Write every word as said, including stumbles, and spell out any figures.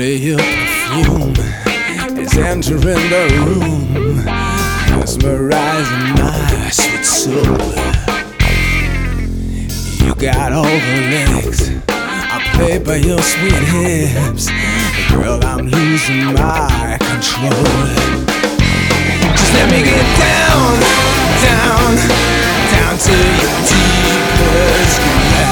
Only your perfume is entering the room, mesmerizing my sweet soul. You got all the legs, I play by your sweet hips. Girl, I'm losing my control. Just let me get down, down, down to your teeth.